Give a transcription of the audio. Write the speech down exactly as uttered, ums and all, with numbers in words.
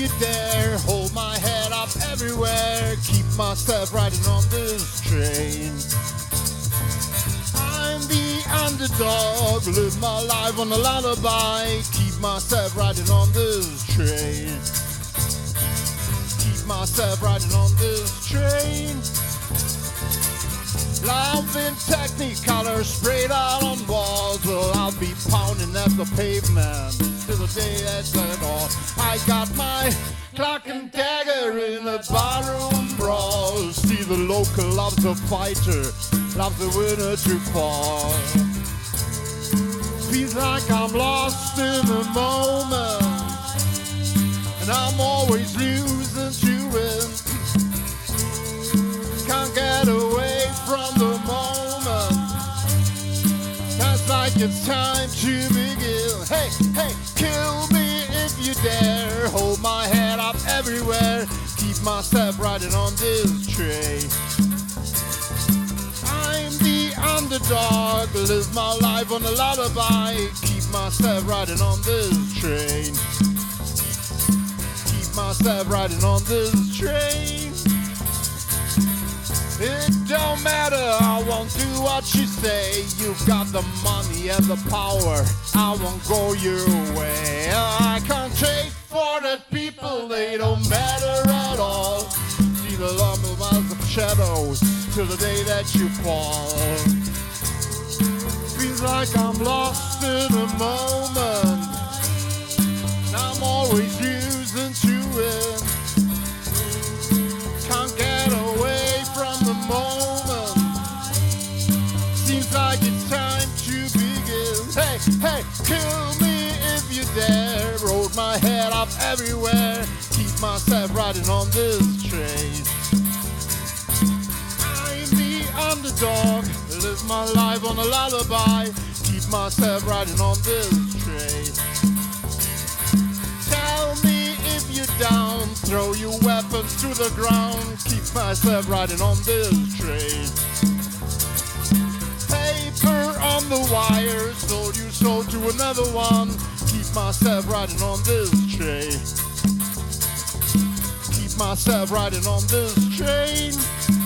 you dare. Hold my head up everywhere. Keep myself riding on this train. I'm the underdog. Live my life on a lullaby. Keep myself riding on this train. Keep myself riding on this train. Love in Technicolor sprayed out on walls. Well, I'll be pounding at the pavement till the day that's at all. I got my clock and dagger in a barroom brawl. See, the local loves a fighter, loves the winner to fall. Feels like I'm lost in the moment, and I'm always losing to win. Can't get away from the moment. That's like it's time to begin. Hey, hey, kill me if you dare. Hold my head up everywhere. Keep myself riding on this train. I'm the underdog. Live my life on a lullaby. Keep myself riding on this train. Keep myself riding on this train. It don't matter, I won't do what you say. You've got the money and the power, I won't go your way. I can't take for the people, they don't matter at all. See the lumber miles of shadows till the day that you fall. Feels like I'm lost in a moment, and I'm always using to win. Can't get away from the moment. Seems like it's time to begin. Hey, hey, kill me if you dare. Roll my head up everywhere. Keep myself riding on this train. I'm the underdog. Live my life on a lullaby. Keep myself riding on this train. Tell me if you're down. Throw your weapons to the ground. Keep myself riding on this train. Paper on the wire. Sold you sold to another one. Keep myself riding on this train. Keep myself riding on this train.